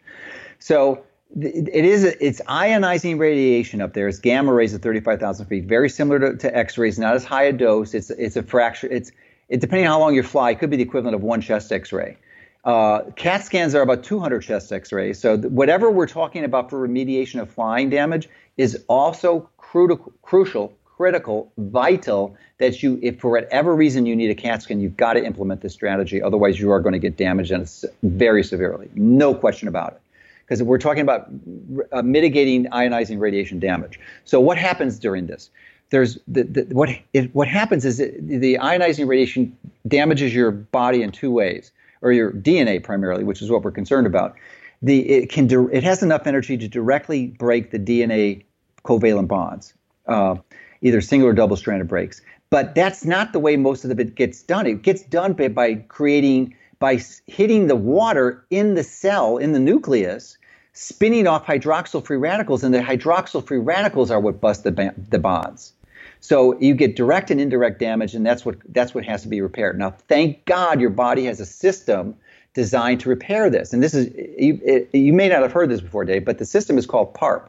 So it is it's ionizing radiation up there. It's gamma rays at thirty-five thousand feet, very similar to, to X-rays, not as high a dose. It's it's a fraction. It's it depending on how long you fly, it could be the equivalent of one chest X-ray. Uh, CAT scans are about two hundred chest X-rays. So th- whatever we're talking about for remediation of flying damage is also cru- crucial, critical, vital, that you, if for whatever reason you need a CAT scan, you've got to implement this strategy. Otherwise, you are going to get damaged, and it's very severely. No question about it. Because we're talking about uh, mitigating ionizing radiation damage. So what happens during this? There's the, the, what it, what happens is that the ionizing radiation damages your body in two ways, or your D N A primarily, which is what we're concerned about. The it can it has enough energy to directly break the D N A covalent bonds, uh, either single or double stranded breaks. But that's not the way most of it gets done. It gets done by, by creating, by hitting the water in the cell, in the nucleus, spinning off hydroxyl-free radicals, and the hydroxyl-free radicals are what bust the, the bonds. So you get direct and indirect damage, and that's what that's what has to be repaired. Now, thank God your body has a system designed to repair this. And this is, you, it, you may not have heard this before, Dave, but the system is called PARP,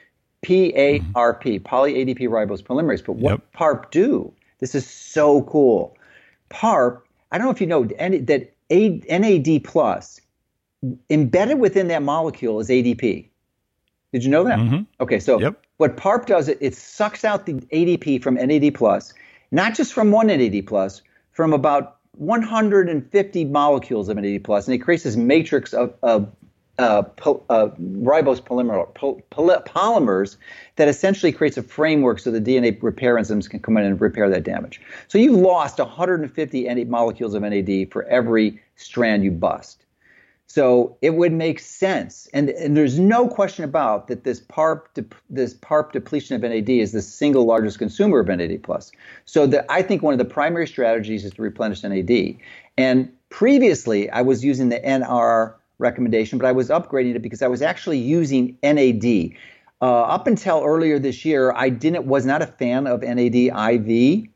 P A R P, poly A D P ribose polymerase. But what yep. PARP do? This is so cool. PARP, I don't know if you know that N A D plus, embedded within that molecule is A D P. Did you know that? Mm-hmm. Okay, so yep. what PARP does, it, it sucks out the A D P from N A D plus, not just from one N A D plus, from about one hundred fifty molecules of N A D plus, and it creates this matrix of, of uh, po, uh, ribose polymer, po, poly, polymers that essentially creates a framework so the D N A repair enzymes can come in and repair that damage. So you've lost one hundred fifty N A D molecules of N A D for every strand you bust. So it would make sense, and, and there's no question about that this PARP de, this PARP depletion of N A D is the single largest consumer of N A D plus. So the, I think one of the primary strategies is to replenish N A D. And previously, I was using the N R recommendation, but I was upgrading it because I was actually using N A D. Uh, up until earlier this year, I didn't was not a fan of N A D I V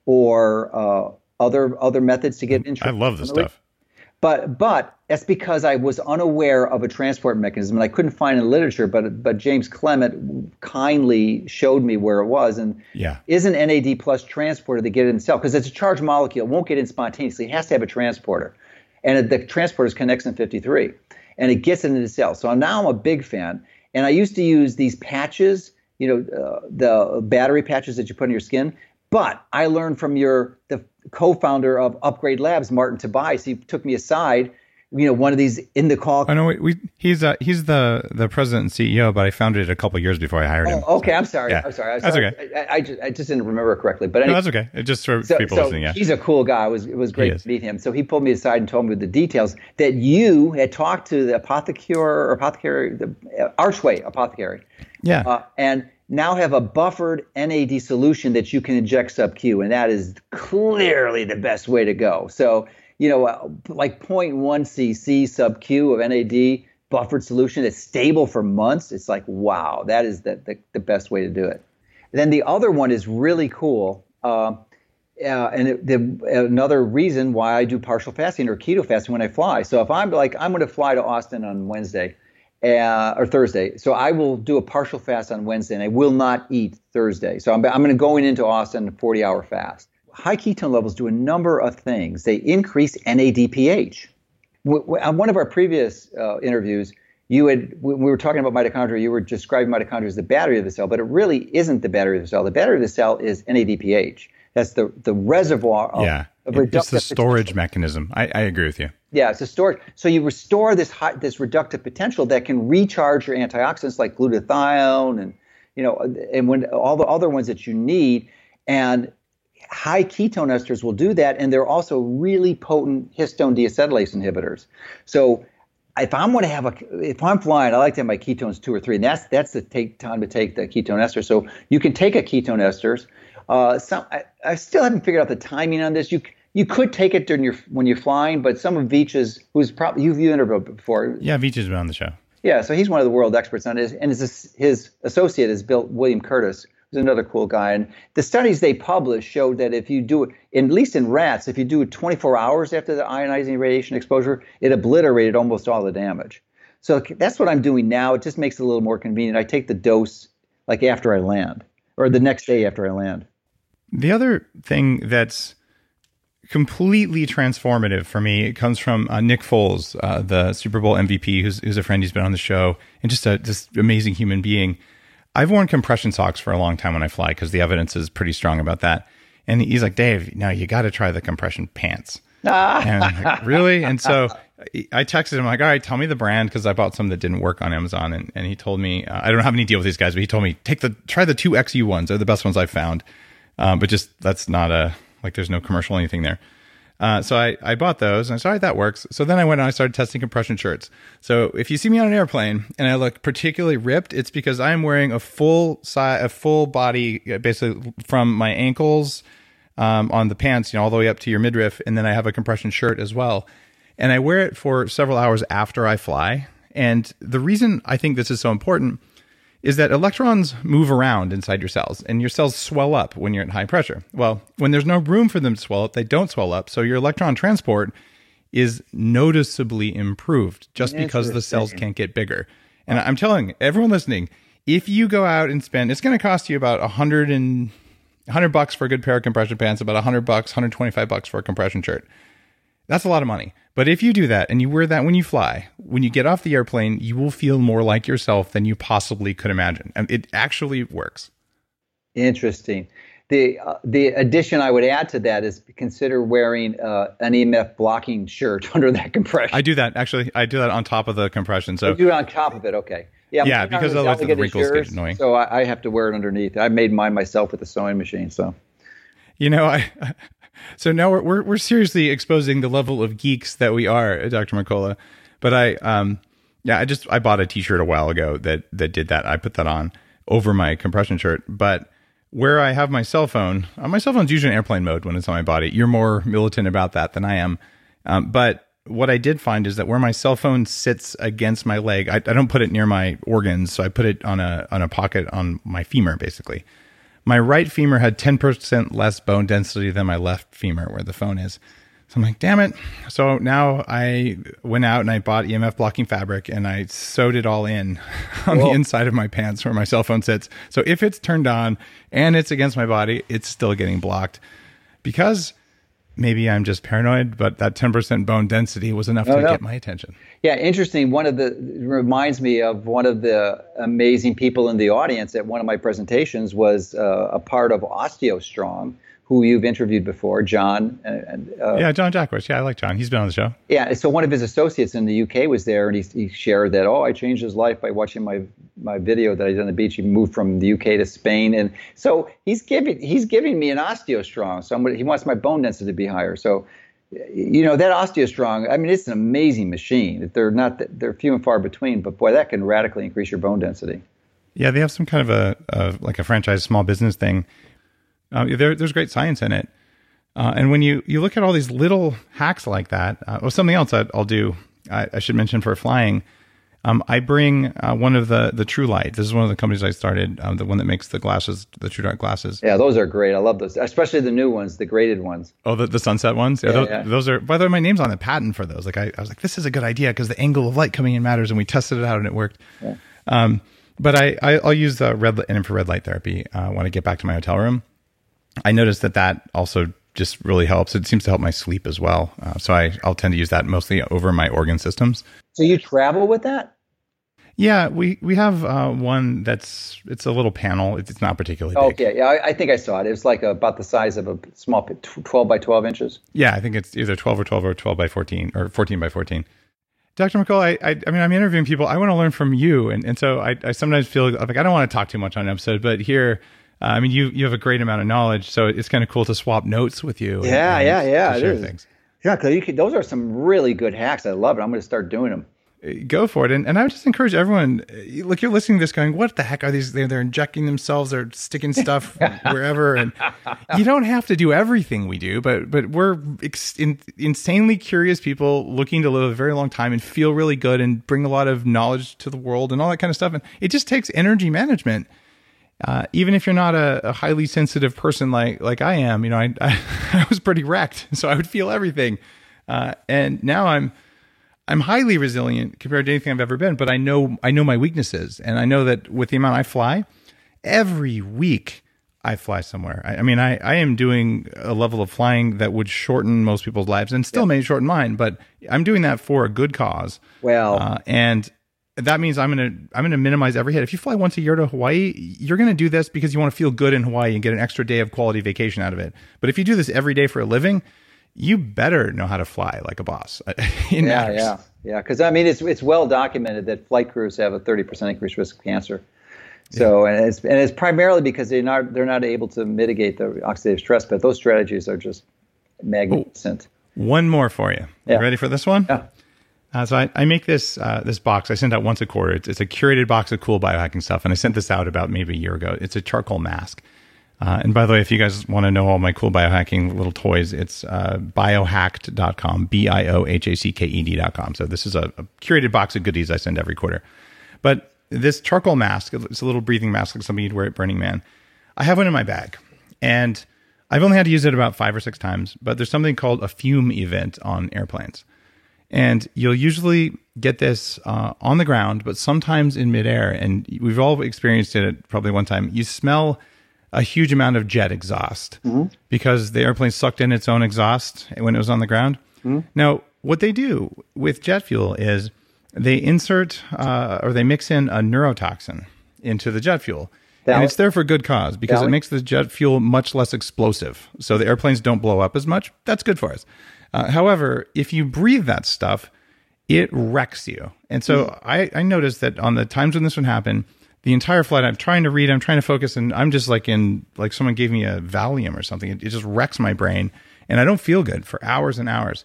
or uh, other other methods to get intravenous. I love this stuff. But but that's because I was unaware of a transport mechanism, and I couldn't find in the literature. But but James Clement kindly showed me where it was, and yeah. is an N A D plus transporter to get it in the cell, because it's a charged molecule. It won't get in spontaneously. It has to have a transporter, and the transporter is connexin fifty-three, and it gets into the cell. So now I'm a big fan, and I used to use these patches, you know, uh, the battery patches that you put on your skin. But I learned from your the co-founder of Upgrade Labs, Martin Tobias. He took me aside, you know, one of these in the call. I know we, we he's uh, he's the the president and C E O, but I founded it a couple of years before I hired him. Oh, okay, so, I'm sorry. Yeah. I'm sorry. I'm that's sorry. okay. I, I, just, I just didn't remember it correctly. But anyway, no, that's okay. It just for so, people so listening. Yeah, he's a cool guy. It was it was great He to meet him. So he pulled me aside and told me the details that you had talked to the apothecary or apothecary, the uh, Archway apothecary. Yeah, uh, and. Now have a buffered N A D solution that you can inject sub-Q, and that is clearly the best way to go. So, you know, uh, like zero point one cc sub-Q of N A D buffered solution that's stable for months. It's like, wow, that is the, the, the best way to do it. And then the other one is really cool. Uh, uh, and it, the, another reason why I do partial fasting or keto fasting when I fly. So if I'm like, I'm going to fly to Austin on Wednesday, Uh, or Thursday. So I will do a partial fast on Wednesday, and I will not eat Thursday. So I'm, I'm going to go into Austin a forty hour fast. High ketone levels do a number of things. They increase N A D P H. W- w- on one of our previous uh, interviews, you had when we were talking about mitochondria, you were describing mitochondria as the battery of the cell, but it really isn't the battery of the cell. The battery of the cell is N A D P H. That's the, the reservoir of, yeah. of reductive It's the storage potential. mechanism. I, I agree with you. Yeah, it's a storage. So you restore this high, this reductive potential that can recharge your antioxidants like glutathione and you know and when all the other ones that you need. And high ketone esters will do that, and they're also really potent histone deacetylase inhibitors. So if I'm going to have a, if I'm flying, I like to have my ketones two or three, and that's that's the take time to take the ketone ester. So you can take a ketone esters. Uh, some I, I still haven't figured out the timing on this. You you could take it during your when you're flying, but some of Veach's, who's probably you've interviewed before. Yeah, Veach has been on the show. Yeah, so he's one of the world experts on it, and his his associate is Bill William Curtis, who's another cool guy. And the studies they published showed that if you do it, at least in rats, if you do it twenty-four hours after the ionizing radiation exposure, it obliterated almost all the damage. So that's what I'm doing now. It just makes it a little more convenient. I take the dose like after I land, or the next day after I land. The other thing that's completely transformative for me, it comes from uh, Nick Foles, uh, the Super Bowl M V P, who's, who's a friend. He's been on the show, and just a just amazing human being. I've worn compression socks for a long time when I fly because the evidence is pretty strong about that. And he's like, Dave, now you got to try the compression pants. And I'm like, really? And so I texted him like, all right, tell me the brand, because I bought some that didn't work on Amazon. And, and he told me, uh, I don't have any deal with these guys, but he told me, take the try the two X U ones. They're the best ones I've found. Um, but just that's not a, like there's no commercial or anything there. Uh, so I, I bought those and I said, all right, that works. So then I went and I started testing compression shirts. So if you see me on an airplane and I look particularly ripped, it's because I'm wearing a full size, a full body, basically from my ankles um, on the pants, you know, all the way up to your midriff, and then I have a compression shirt as well. And I wear it for several hours after I fly. And the reason I think this is so important is that electrons move around inside your cells, and your cells swell up when you're at high pressure. Well, when there's no room for them to swell up, they don't swell up. So your electron transport is noticeably improved just because the cells can't get bigger. And I'm telling everyone listening, if you go out and spend, it's going to cost you about a hundred and hundred bucks for a good pair of compression pants, about a hundred bucks, one hundred twenty-five bucks for a compression shirt. That's a lot of money. But if you do that and you wear that when you fly, when you get off the airplane, you will feel more like yourself than you possibly could imagine. And it actually works. Interesting. The uh, the addition I would add to that is consider wearing uh, an E M F blocking shirt under that compression. I do that, actually. I do that on top of the compression. So you do it on top of it, okay. Yeah, yeah, because otherwise the wrinkles get annoying. So I, I have to wear it underneath. I made mine myself with a sewing machine. So, you know, I... So now we're, we're we're seriously exposing the level of geeks that we are, Doctor Mercola. But I, um, yeah, I just I bought a T-shirt a while ago that that did that. I put that on over my compression shirt. But where I have my cell phone, uh, my cell phone's usually in airplane mode when it's on my body. You're more militant about that than I am. Um, but what I did find is that where my cell phone sits against my leg, I, I don't put it near my organs, so I put it on a on a pocket on my femur, basically. My right femur had ten percent less bone density than my left femur where the phone is. So I'm like, damn it. So now I went out and I bought E M F blocking fabric and I sewed it all in on Whoa. the inside of my pants where my cell phone sits. So if it's turned on and it's against my body, it's still getting blocked. Because maybe I'm just paranoid, but that ten percent bone density was enough no, to no. get my attention. Yeah, interesting. One of the reminds me of one of the amazing people in the audience at one of my presentations was uh, a part of OsteoStrong, who you've interviewed before, John. And, uh, yeah, John Jackwitz. Yeah, I like John. He's been on the show. Yeah, so one of his associates in the U K was there, and he, he shared that, oh, I changed his life by watching my my video that I did on the beach. He moved from the U K to Spain, and so he's giving he's giving me an OsteoStrong. So I'm gonna, he wants my bone density to be higher. So, you know, that OsteoStrong, I mean, it's an amazing machine. They're not they're few and far between, but boy, that can radically increase your bone density. Yeah, they have some kind of a, a like a franchise small business thing. Uh, there, there's great science in it. Uh, and when you, you look at all these little hacks like that, uh, or something else I, I'll do, I, I should mention for flying, um, I bring uh, one of the, the True Light. This is one of the companies I started, um, the one that makes the glasses, the True Dark glasses. Yeah, those are great. I love those, especially the new ones, the graded ones. Oh, the, the sunset ones? Yeah, yeah, those, yeah. those are, by the way, my name's on the patent for those. Like I, I was like, this is a good idea because the angle of light coming in matters, and we tested it out and it worked. Yeah. Um, but I, I, I'll use the red and infrared light therapy uh, when I get back to my hotel room. I noticed that that also just really helps. It seems to help my sleep as well. Uh, so I, I'll tend to use that mostly over my organ systems. So you travel with that? Yeah, we, we have uh, one that's, it's a little panel. It's, it's not particularly big. Okay, yeah, I, I think I saw it. It was like a, about the size of a small, twelve by twelve inches. Yeah, I think it's either twelve or twelve or twelve by fourteen or fourteen by fourteen. Doctor Mercola, I, I, I mean, I'm interviewing people. I want to learn from you. And, and so I, I sometimes feel like I don't want to talk too much on an episode, but here, Uh, I mean, you you have a great amount of knowledge, so it's kind of cool to swap notes with you. Yeah, and, yeah, and yeah. share things. Yeah, because you could, those are some really good hacks. I love it. I'm going to start doing them. Go for it. And and I would just encourage everyone, look, you're listening to this going, what the heck are these? They're, they're injecting themselves. They're sticking stuff wherever. And you don't have to do everything we do, but but we're ex- in, insanely curious people looking to live a very long time and feel really good and bring a lot of knowledge to the world and all that kind of stuff. And it just takes energy management. Uh, even if you're not a, a highly sensitive person like like I am, you know, I, I I was pretty wrecked, so I would feel everything. Uh, and now I'm I'm highly resilient compared to anything I've ever been. But I know I know my weaknesses, and I know that with the amount I fly, every week I fly somewhere. I, I mean, I, I am doing a level of flying that would shorten most people's lives, and still yeah. may shorten mine. But I'm doing that for a good cause. Well, uh, and that means I'm going to I'm going to minimize every hit. If you fly once a year to Hawaii, you're going to do this because you want to feel good in Hawaii and get an extra day of quality vacation out of it. But if you do this every day for a living, you better know how to fly like a boss. It yeah, matters. yeah, yeah. Because I mean, it's it's well documented that flight crews have a thirty percent increased risk of cancer. So yeah. and it's and it's primarily because they're not they're not able to mitigate the oxidative stress. But those strategies are just magnificent. Oh, one more for you. Yeah. You ready for this one? Yeah. Uh, so I, I make this uh, this box. I send out once a quarter. It's, it's a curated box of cool biohacking stuff, and I sent this out about maybe a year ago. It's a charcoal mask. Uh, and by the way, if you guys want to know all my cool biohacking little toys, it's uh, biohacked dot com, B I O H A C K E D dot com. So this is a, a curated box of goodies I send every quarter. But this charcoal mask, it's a little breathing mask like something you'd wear at Burning Man. I have one in my bag. And I've only had to use it about five or six times. But there's something called a fume event on airplanes. And you'll usually get this uh, on the ground, but sometimes in midair. And we've all experienced it probably one time. You smell a huge amount of jet exhaust mm-hmm. because the airplane sucked in its own exhaust when it was on the ground. Mm-hmm. Now, what they do with jet fuel is they insert uh, or they mix in a neurotoxin into the jet fuel. That and it's there for a good cause because it makes the jet fuel much less explosive. So the airplanes don't blow up as much. That's good for us. Uh, however, if you breathe that stuff, it wrecks you. And so mm-hmm. I, I noticed that on the times when this would happen, the entire flight, I'm trying to read, I'm trying to focus, and I'm just like in, like someone gave me a Valium or something. It, it just wrecks my brain, and I don't feel good for hours and hours.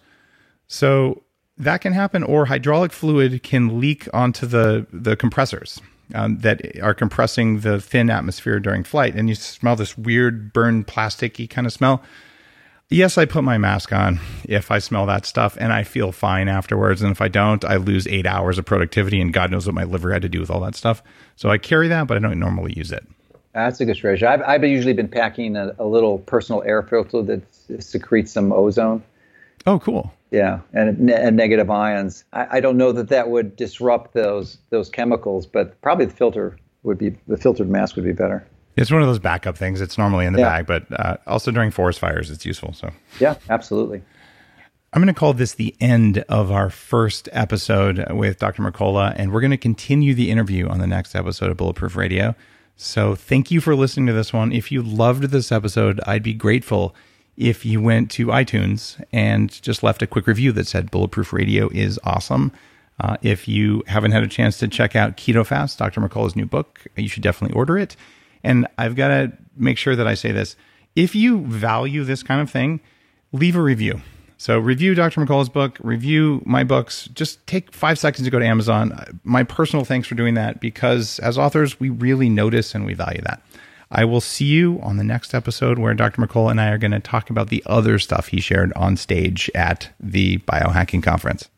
So that can happen, or hydraulic fluid can leak onto the, the compressors um, that are compressing the thin atmosphere during flight, and you smell this weird burned plasticky kind of smell. Yes, I put my mask on if I smell that stuff, and I feel fine afterwards. And if I don't, I lose eight hours of productivity, and God knows what my liver had to do with all that stuff. So I carry that, but I don't normally use it. That's a good strategy. I've, I've usually been packing a, a little personal air filter that secretes some ozone. Oh, cool. Yeah, and, and negative ions. I, I don't know that that would disrupt those those chemicals, but probably the filter would be the filtered mask would be better. It's one of those backup things. It's normally in the yeah. bag, but uh, also during forest fires, it's useful. So yeah, absolutely. I'm going to call this the end of our first episode with Doctor Mercola, and we're going to continue the interview on the next episode of Bulletproof Radio. So thank you for listening to this one. If you loved this episode, I'd be grateful if you went to iTunes and just left a quick review that said Bulletproof Radio is awesome. Uh, if you haven't had a chance to check out Keto Fast, Doctor Mercola's new book, you should definitely order it. And I've got to make sure that I say this. If you value this kind of thing, leave a review. So review Doctor Mercola's book, review my books. Just take five seconds to go to Amazon. My personal thanks for doing that, because as authors, we really notice and we value that. I will see you on the next episode where Doctor Mercola and I are going to talk about the other stuff he shared on stage at the Biohacking Conference.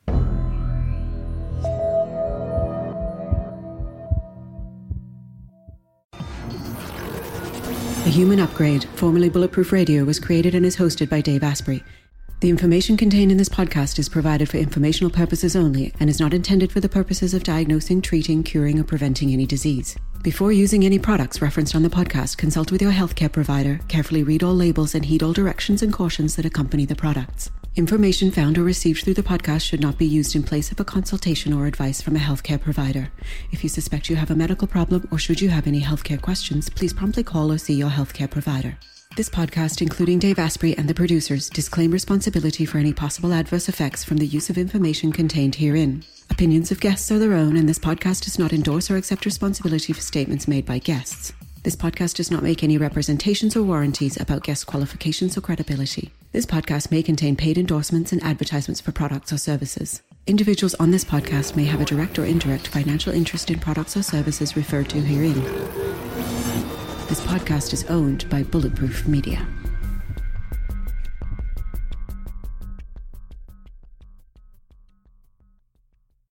The Human Upgrade, formerly Bulletproof Radio, was created and is hosted by Dave Asprey. The information contained in this podcast is provided for informational purposes only and is not intended for the purposes of diagnosing, treating, curing, or preventing any disease. Before using any products referenced on the podcast, consult with your healthcare provider, carefully read all labels, and heed all directions and cautions that accompany the products. Information found or received through the podcast should not be used in place of a consultation or advice from a healthcare provider. If you suspect you have a medical problem or should you have any healthcare questions, please promptly call or see your healthcare provider. This podcast, including Dave Asprey and the producers, disclaim responsibility for any possible adverse effects from the use of information contained herein. Opinions of guests are their own, and this podcast does not endorse or accept responsibility for statements made by guests. This podcast does not make any representations or warranties about guest qualifications or credibility. This podcast may contain paid endorsements and advertisements for products or services. Individuals on this podcast may have a direct or indirect financial interest in products or services referred to herein. This podcast is owned by Bulletproof Media.